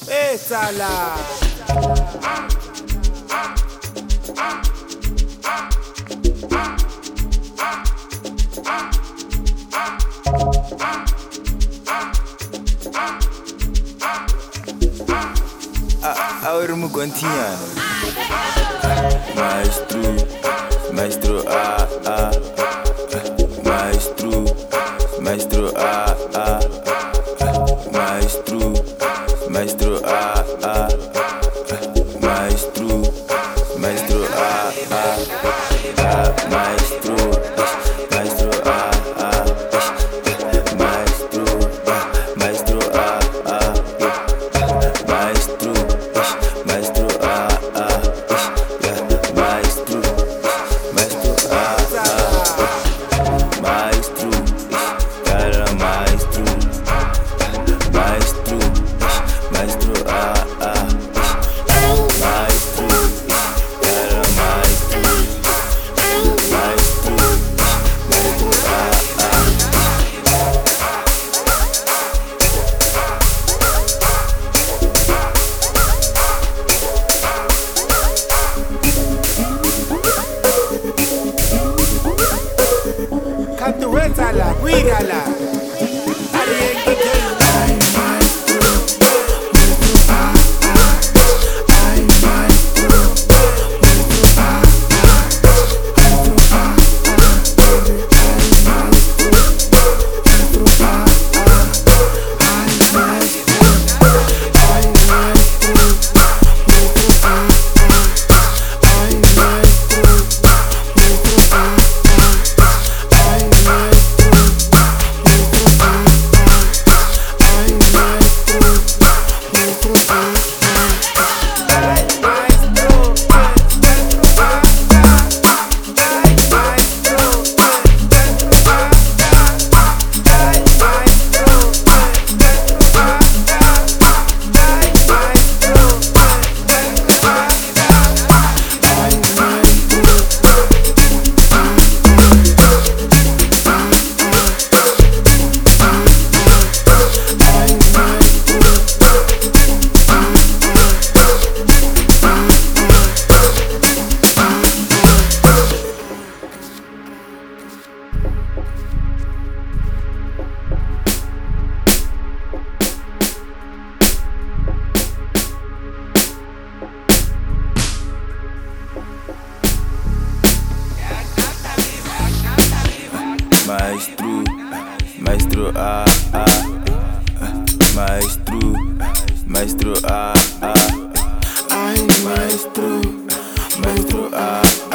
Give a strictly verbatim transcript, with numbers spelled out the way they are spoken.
Pésala. Ahora me continha. Maestro, maestro, ah, ah. Maestro, maestro, ah, ah. Maestro, maestro, ah, ah. Maestro, maestro, ah, ah. Maestro, maestro, ah, ah. Maestro, maestro, ah, ah. Maestro, maestro, ah, ah. Maestro, maestro, ah, ah. Maestro, cara maestro. Maestro, maestro, ah, ah. Maestro, cara maestro. Maestro, maestro, ah, ah. Canturétala, cuídala. Alguien que te Maestro, maestro, ah, ah. Maestro, maestro, ah, ah. Ay, maestro, maestro, ah.